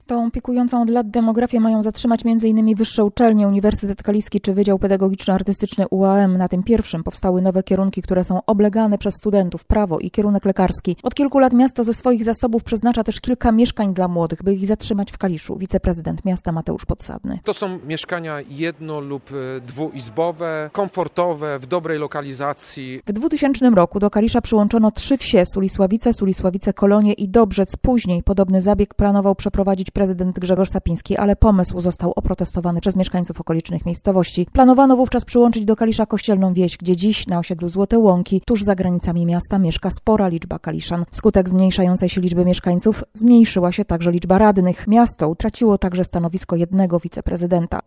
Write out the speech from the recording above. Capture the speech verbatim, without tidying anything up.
Tą pikującą od lat demografię mają zatrzymać między innymi wyższe uczelnie, Uniwersytet Kaliski czy Wydział Pedagogiczno-Artystyczny U A M. Na tym pierwszym powstały nowe kierunki, które są oblegane przez studentów, prawo i kierunek lekarski. Od kilku lat miasto ze swoich zasobów przeznacza też kilka mieszkań dla młodych, by ich zatrzymać w Kaliszu. Wiceprezydent miasta Mateusz Podsadny. To są mieszkania jedno- lub dwuizbowe, komfortowe, w dobrej lokalizacji. W dwutysięcznym roku do Kalisza przyłączono trzy wsie: Sulisławice, Sulisławice, Kolonie i Dobrzec. Później podobny zabieg planował przeprowadzić prezydent Grzegorz Sapiński, ale pomysł został oprotestowany przez mieszkańców okolicznych miejscowości. Planowano wówczas przyłączyć do Kalisza Kościelną Wieś, gdzie dziś na osiedlu Złote Łąki, tuż za granicami miasta, mieszka spora liczba kaliszan. Wskutek zmniejszającej się liczby mieszkańców zmniejszyła się także liczba radnych. Miasto utraciło także stanowisko jednego wiceprezydenta.